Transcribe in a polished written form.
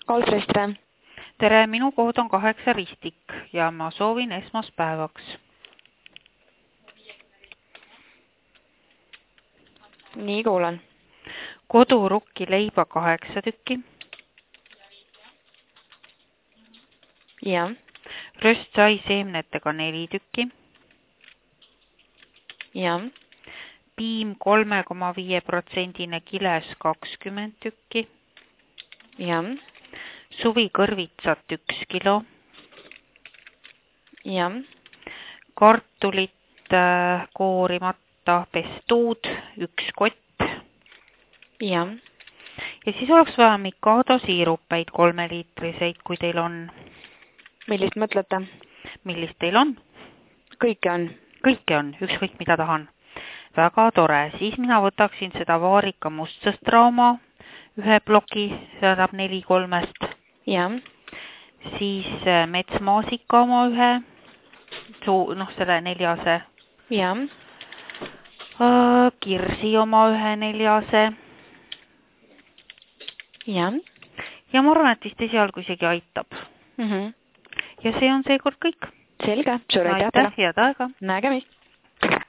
Alfred, tere! Tere, minu kood on 8 ristik ja ma soovin esmaspäevaks. Nii, kuulan. Kodurukki leiba 8 tükki. Ja. Röstsai seemnetega 4 tükki. Ja. Piim 3,5% kiles 20 tükki. Ja. Suvikõrvitsat 1 kilo. Ja. Kartulit koorimata pestuud 1 kott. Ja. Ja siis oleks vaja Mikado siirupeid 3-liitriseid, kui teil on. Millist mõtlete? Millist teil on? Kõike on. Kõike on, ükskõik mida tahan. Väga tore. Siis mina võtaksin seda vaarika mustsõstrauma 1 ploki, see saab 4 3-st. Ja. Siis metsmaasika oma 1, selle 4-se. Ja. Kirsi oma 1 4-se. Ja. Ja ma arvan, et vist esialgu isegi aitab. Ja see on seekord kõik. Selge, suur aitäh teile. Head aega. Nägemist!